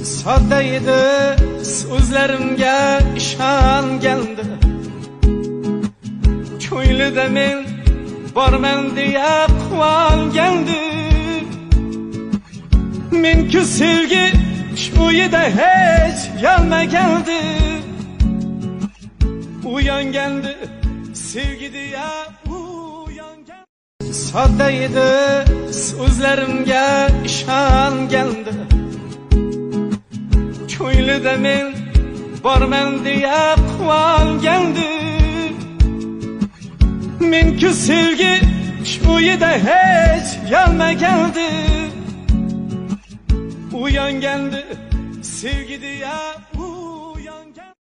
Sodda edi so'zlarimga ishongandi, ko'nglida men borman deya quvongandi. Men-ku sevgi uyida hech yonmagandi, uyongandi sevgi deya uyongandi. Sodda edi so'zlarimga ishongandi, ko'nglida men borman deya quvongandi. Men-ku sevgi uyida hech yonmagandi, uyongandi sevgi deya